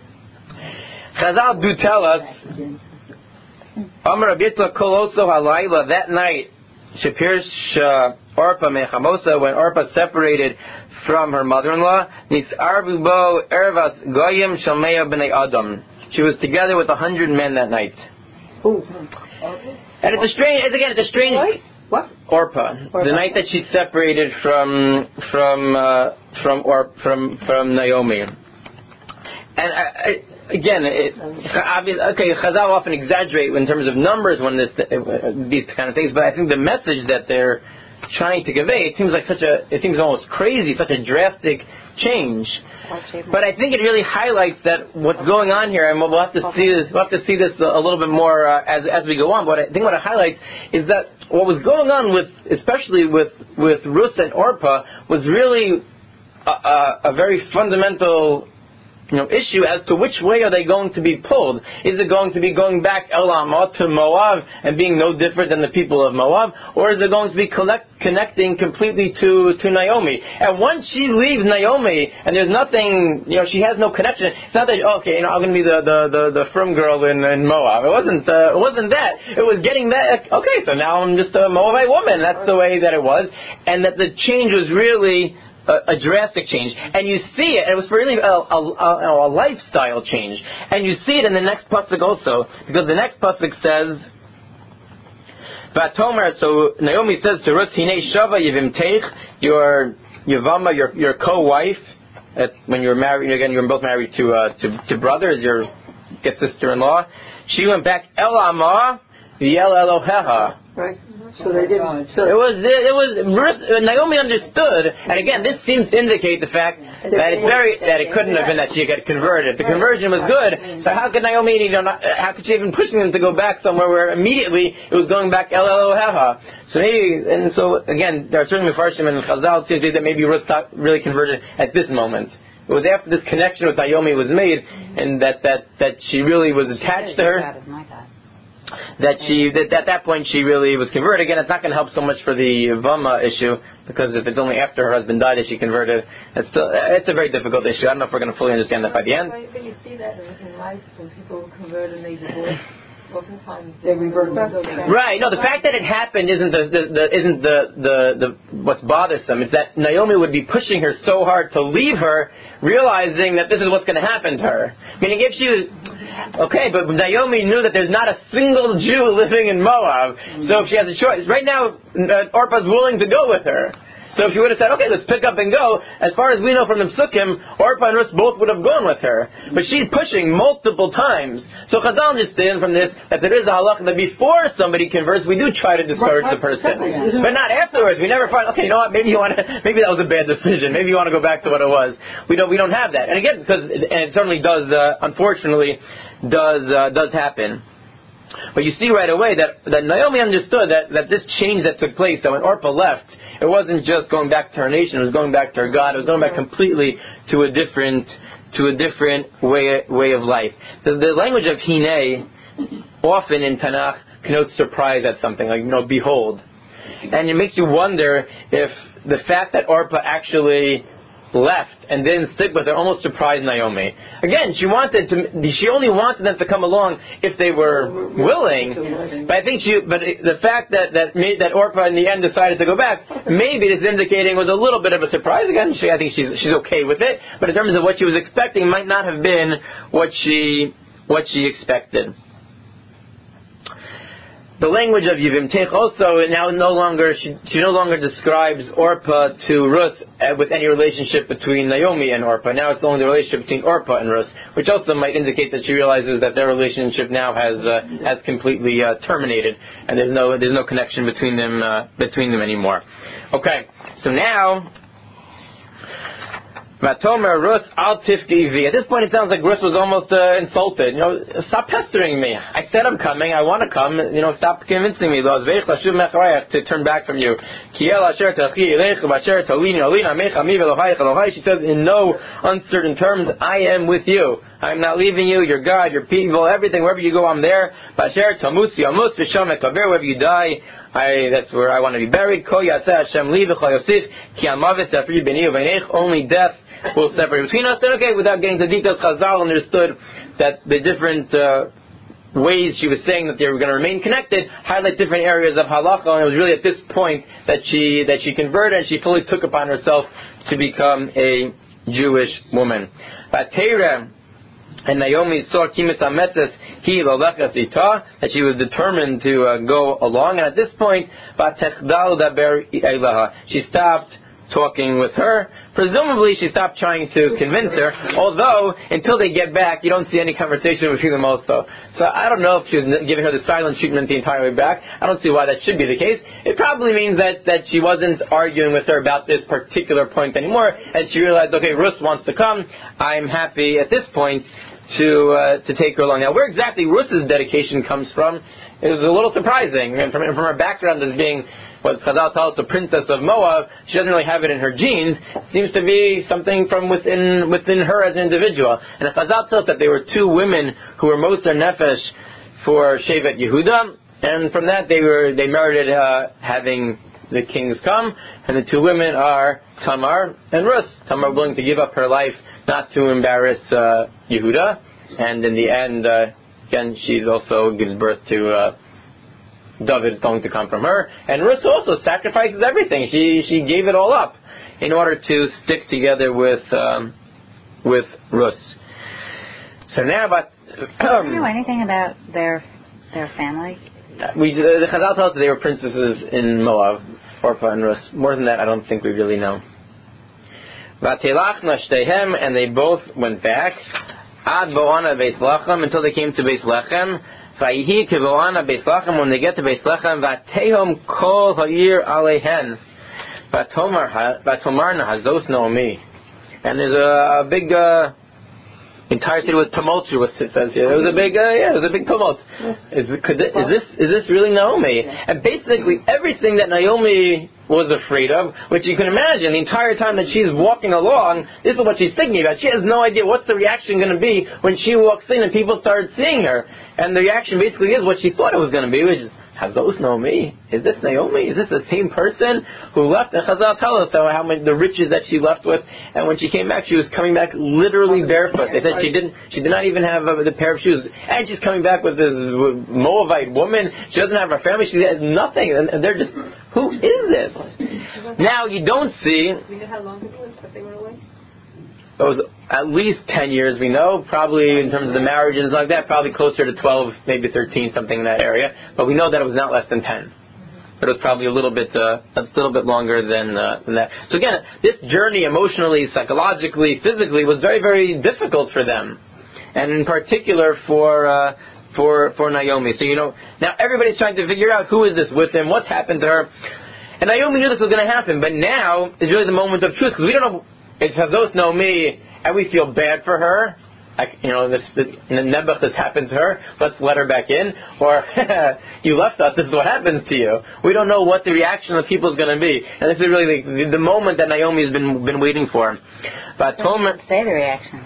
Chazal do tell us, Amar Rabbi Yitzchak Koloso Halayla, that night, Shapir Orpa Mechamosa, when Orpa separated from her mother-in-law, Nis'arvu bo ervas goyim shalmeya b'nei adam. She was together with a hundred men that night. Ooh. And it's a strange. It's again. It's a strange. What? Orpa, the night that she separated from from uh, from or from from Naomi. And I, I, again, it, obvious, okay, Chazal often exaggerate in terms of numbers when this uh, these kind of things, but I think the message that they're trying to convey, it seems like such a, it seems almost crazy, such a drastic change. But I think it really highlights that what's going on here, and we'll have to see this, we'll have to see this a little bit more uh, as as we go on. But I think what it highlights is that what was going on with, especially with with Rus and Orpa, was really a, a, a very fundamental, you know, issue as to which way are they going to be pulled. Is it going to be going back Elamah to Moab and being no different than the people of Moab, or is it going to be connect, connecting completely to, to Naomi? And once she leaves Naomi and there's nothing, you know, she has no connection. It's not that, okay, you know, I'm going to be the the the, the frum girl in, in Moab. It wasn't uh, it wasn't that. It was getting that. Okay, so now I'm just a Moabite woman. That's the way that it was, and that the change was really A, a drastic change, and you see it. And it was really a, a, a, a lifestyle change, and you see it in the next pasuk also, because the next pasuk says, "Vatomer." So Naomi says to Ruth, "Hinei shava yivimteich," your Yavama, your your co-wife, at, when you were married again, you were both married to uh, to, to brothers, your sister-in-law. She went back Elamah v'yel Eloheha. Right. So they didn't. So it was it was Naomi understood, and again, this seems to indicate the fact that it's very that it couldn't have been that she got converted. The conversion was good, so how could Naomi, you know, not, how could she even pushing them to go back somewhere where immediately it was going back El Eloheha? So maybe, and so again, there are certainly Mefarshim and Chazal seem to say that maybe Ruth really converted at this moment. It was after this connection with Naomi was made, and that that that she really was attached to her. That she, that at that point she really was converted. Again, it's not going to help so much for the Vama issue, because if it's only after her husband died that she converted, it's, still, it's a very difficult issue. I don't know if we're going to fully understand that by the end. But you see that in life when people convert and they divorce. Oftentimes they revert back. Right. No, the fact that it happened isn't the, the, the isn't the, the, the what's bothersome. It's that Naomi would be pushing her so hard to leave her, realizing that this is what's going to happen to her. Meaning, if she was okay, but Naomi knew that there's not a single Jew living in Moab, so if she has a choice, right now uh, Orpa's willing to go with her. So if she would have said, okay, let's pick up and go, as far as we know from the Psukim, Orpa and Ruth both would have gone with her. But she's pushing multiple times. So Chazal understands from this that there is a halakha that before somebody converts, we do try to discourage the person. But not afterwards. We never find, okay, you know what, maybe you want to, maybe that was a bad decision. Maybe you want to go back to what it was. We don't, we don't have that. And again, because, and it certainly does, uh, unfortunately, does, uh, does happen. But you see right away that, that Naomi understood that, that this change that took place, that when Orpa left, it wasn't just going back to her nation, it was going back to her God, it was going back completely to a different to a different way way of life. The, the language of Hinei often in Tanakh connotes surprise at something, like, you know, behold. And it makes you wonder if the fact that Orpa actually left and didn't stick with her almost surprised Naomi. Again, she wanted to. She only wanted them to come along if they were willing. But I think she. But the fact that that made, that Orpa in the end decided to go back, maybe this indicating was a little bit of a surprise. Again, she. I think she's she's okay with it. But in terms of what she was expecting, might not have been what she what she expected. The language of Yivimteich also now no longer she, she no longer describes Orpa to Ruth uh, with any relationship between Naomi and Orpa. Now it's only the relationship between Orpa and Ruth, which also might indicate that she realizes that their relationship now has uh, has completely uh, terminated, and there's no there's no connection between them uh, between them anymore. Okay, so now. Vatomer Ruth al tifki vi. At this point, it sounds like Ruth was almost uh, insulted. You know, stop pestering me. I said I'm coming. I want to come. You know, stop convincing me. To turn back from you. She says in no uncertain terms, I am with you. I'm not leaving you, your God, your people, everything, wherever you go, I'm there. Wherever you die, I, that's where I want to be buried. Only death will separate between us. And okay, without getting into details, Chazal understood that the different uh, ways she was saying that they were going to remain connected highlight different areas of halacha, and it was really at this point that she that she converted and she fully took upon herself to become a Jewish woman. Vatera, and Naomi saw Kimis Ametzes he lolechas ita, that she was determined to uh, go along, and at this point, Vatechdal daber ilaha, she stopped talking with her. Presumably she stopped trying to convince her, although until they get back you don't see any conversation between them also. So I don't know if she was giving her the silent treatment the entire way back. I don't see why that should be the case. It probably means that, that she wasn't arguing with her about this particular point anymore, and she realized, okay, Rus wants to come, I'm happy at this point to uh, to take her along. Now where exactly Rus's dedication comes from is a little surprising, and from, from her background as being what Chazal tells us, the princess of Moab, she doesn't really have it in her genes. It seems to be something from within within her as an individual. And if Chazal tells us that there were two women who were Moser Nefesh for Shevet Yehuda, and from that they were they merited uh, having the kings come. And the two women are Tamar and Rus. Tamar willing to give up her life not to embarrass uh, Yehuda, and in the end, uh, again, she's also gives birth to. Uh, David is going to come from her, and Rus also sacrifices everything. She she gave it all up in order to stick together with um, with Rus. So now, about um, do you know anything about their their family? We the Chazal tells us they were princesses in Moab, Orpah and Rus. More than that, I don't think we really know. Vatelachna shtehem, and they both went back ad bo'ana Beis Lechem, until they came to Beis Lechem. Vayihi kevoana Beis Lechem, when they get to Beis Lechem, vatehom kol ha'ir alehen, vatomar vatomarna hazos Naomi, and there's a, a big uh, entire city was tumultuous. It says here there was a big uh, yeah, it was a big tumult. Is, could this, is this is this really Naomi? And basically everything that Naomi was afraid of, which you can imagine, the entire time that she's walking along, this is what she's thinking about. She has no idea what's the reaction going to be when she walks in and people start seeing her. And the reaction basically is what she thought it was going to be, which is, Hazos Naomi? Is this Naomi? Is this the same person who left? And Chazal tell us how, how many, the riches that she left with, and when she came back, she was coming back literally barefoot. They said she didn't, she did not even have uh, the pair of shoes, and she's coming back with this Moabite woman. She doesn't have her family. She has nothing, and, and they're just, who is this? Now you don't see. Do you know how long it was that they were away? It was at least ten years, we know. Probably in terms of the marriages like that, probably closer to twelve, maybe thirteen, something in that area. But we know that it was not less than ten. But it was probably a little bit, uh, a little bit longer than, uh, than that. So again, this journey, emotionally, psychologically, physically, was very, very difficult for them, and in particular for uh, for for Naomi. So you know, now everybody's trying to figure out who is this with him, what's happened to her, and Naomi knew this was going to happen. But now is really the moment of truth, because we don't know. It's Hazos Naomi, and we feel bad for her. Like, you know, this, this Nebuch, this happened to her. Let's let her back in. Or, you left us. This is what happens to you. We don't know what the reaction of people is going to be, and this is really the, the moment that Naomi has been been waiting for. But Tomer, say the reaction.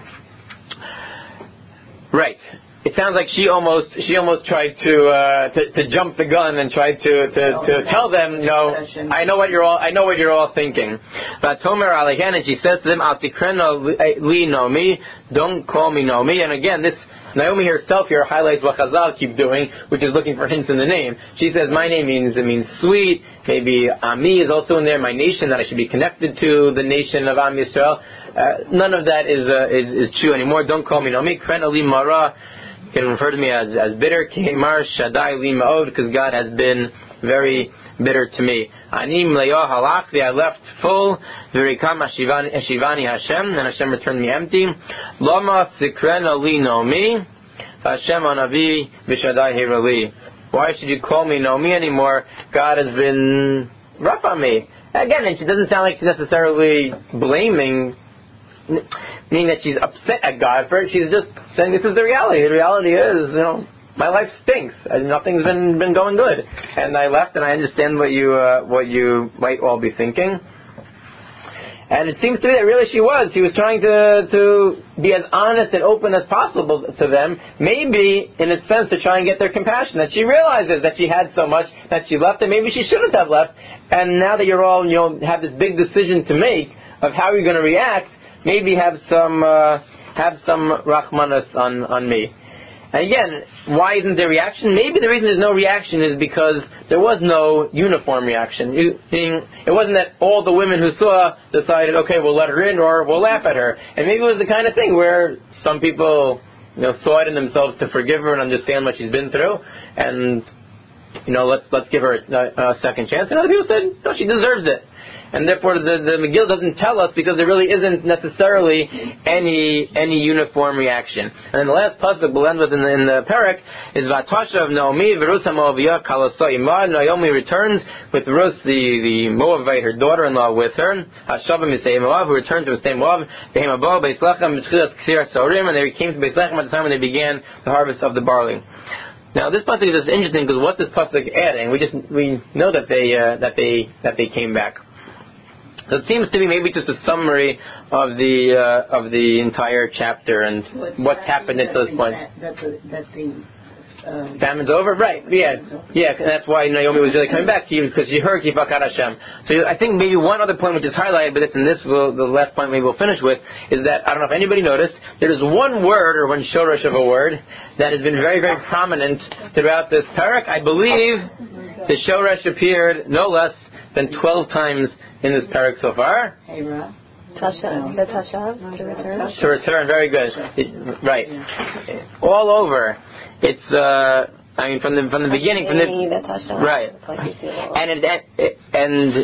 Right. It sounds like she almost she almost tried to uh, to, to jump the gun and tried to, to, to tell them, no, I know what you're all I know what you're all thinking. But Tomer Alehan, and she says to them, Al tikreno li Naomi, don't call me Naomi. And again, this Naomi herself here highlights what Chazal keep doing, which is looking for hints in the name. She says, my name means it means sweet. Maybe Ami is also in there, my nation, that I should be connected to the nation of Am Yisrael. Uh, none of that is, uh, is is true anymore. Don't call me Naomi. Kren Ali Mara. You can refer to me as, as bitter, Kemar Shaddai Li Ma'od, because God has been very bitter to me. Ani Mleyo Halachvi, I left full, Virikam Ashivani Hashem, and Hashem returned me empty. Lama Sikren Ali Naomi, Hashem Anavi Vishaddai Hirali. Why should you call me Naomi anymore? God has been rough on me. Again, and she doesn't sound like she's necessarily blaming, meaning that she's upset at God for it. She's just saying this is the reality. The reality is, you know, my life stinks. Nothing's been been going good, and I left. And I understand what you uh, what you might all be thinking. And it seems to me that really she was. She was trying to to be as honest and open as possible to them. Maybe in a sense to try and get their compassion. That she realizes that she had so much that she left, and maybe she shouldn't have left. And now that you're all, you know, have this big decision to make of how you're going to react, maybe have some uh, have some rachmanas on on me. And again, why isn't there reaction? Maybe the reason there's no reaction is because there was no uniform reaction. It wasn't that all the women who saw decided, okay, we'll let her in or we'll laugh at her. And maybe it was the kind of thing where some people, you know, saw it in themselves to forgive her and understand what she's been through, and you know, let's let's give her a, a second chance. And other people said, no, she deserves it. And therefore, the, the Megillah doesn't tell us because there really isn't necessarily any any uniform reaction. And then the last pasuk we'll end with in the, in the parak is Vatashav Naomi V'Rus HaMoaviyah Kalasa Imad. Naomi returns with Rus, the the Moabite, her daughter-in-law, with her. Hashavim Yisei Moab, who returned to Yisei Moab. Behem Abba Beis Lechem B'Tchilas Ksir Saurim, and they came to Beis Lechem at the time when they began the harvest of the barley. Now this pasuk is interesting because what's this pasuk adding? We just we know that they uh, that they that they came back. So it seems to be maybe just a summary of the uh, of the entire chapter and well, what's happened at this point. That, that the, that the um, famine's over, right? Yeah, yeah, and that's why Naomi was really coming back to you because she heard Kifakat Hashem. So I think maybe one other point which is highlighted, but it's in this will, the last point maybe we'll finish with, is that I don't know if anybody noticed, there is one word or one shoresh of a word that has been very very prominent throughout this parak. I believe the shoresh appeared no less than twelve times in this parak so far. Hey, Ra. Tasha, the Tasha, to return. To return, very good. It, right. All over. It's, uh, I mean, from the from the beginning, from the right. And it, it and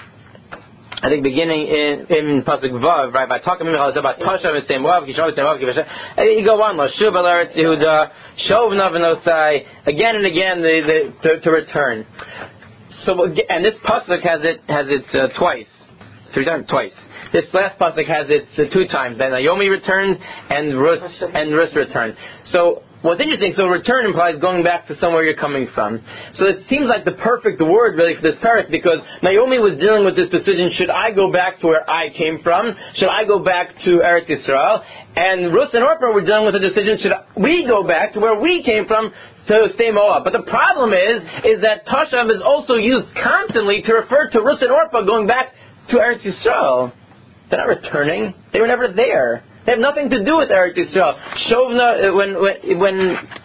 I think beginning in in pasuk vav, right? By talking about Tasha and Stem Vav, Kishav Stem Vav, Kishav. You go on, Lashuv Alaretz Yehuda, Shovna V'Nosai, again and again, the, the to, to return. So, and this pasuk has it has it uh, twice, three times, twice. This last pasuk has it uh, two times. Then Naomi returned and Rus and Rus returned. So what's interesting? So return implies going back to somewhere you're coming from. So it seems like the perfect word really for this parak because Naomi was dealing with this decision: should I go back to where I came from? Should I go back to Eretz Yisrael? And Rus and Orpah were dealing with the decision: should we go back to where we came from? To stay Moab. But the problem is, is that Tashav is also used constantly to refer to Rus and Orpah going back to Eretz Yisrael. They're not returning. They were never there. They have nothing to do with Eretz Yisrael. Shovna, when, when, when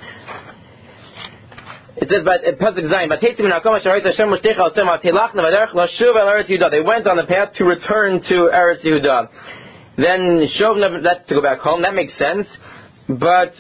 it says, they went on the path to return to Eretz Yehuda. Then Shovna, that's to go back home. That makes sense. But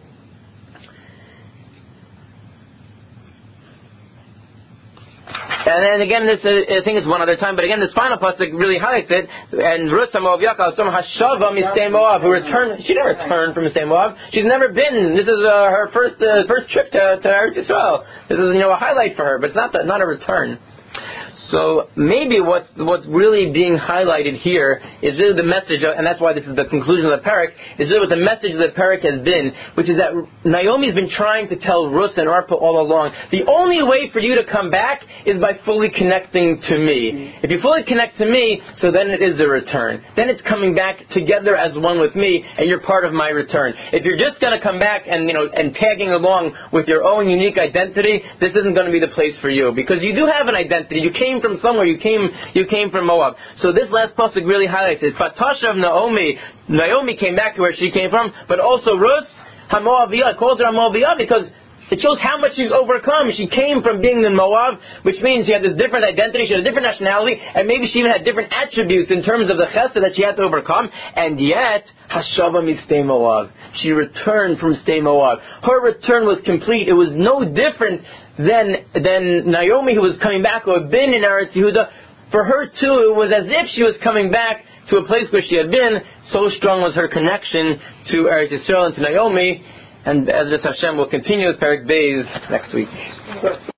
and then again, this uh, I think it's one other time, but again, this final pasuk really highlights it. And Rus HaMoaviyah Kalasa Hashava Mistei Moab, who returned. She didn't return from Mistei Moab. She's never been. This is uh, her first uh, first trip to, to Eretz Yisrael. This is you know a highlight for her, but it's not the, not a return. So maybe what's what's really being highlighted here is really the message, of, and that's why this is the conclusion of the parak, is really what the message of the parak has been, which is that Naomi's been trying to tell Rus and Orpah all along, the only way for you to come back is by fully connecting to me. If you fully connect to me, so then it is a return. Then it's coming back together as one with me, and you're part of my return. If you're just going to come back and you know and tagging along with your own unique identity, this isn't going to be the place for you, because you do have an identity. You came from somewhere. You came. You came from Moab. So this last pasuk really highlights it. Fatashav Naomi. Naomi came back to where she came from, but also Rus HaMoaviyah calls her HaMoaviyah because it shows how much she's overcome. She came from being in Moab, which means she had this different identity, she had a different nationality, and maybe she even had different attributes in terms of the chesed that she had to overcome. And yet, Hashava Mistei Moab. She returned from Stay Moab. Her return was complete. It was no different than than Naomi, who was coming back, who had been in Eretz Yehuda. For her too, it was as if she was coming back to a place where she had been. So strong was her connection to Eretz Yisrael and to Naomi. And Ezras Hashem will continue with Perek Beis next week.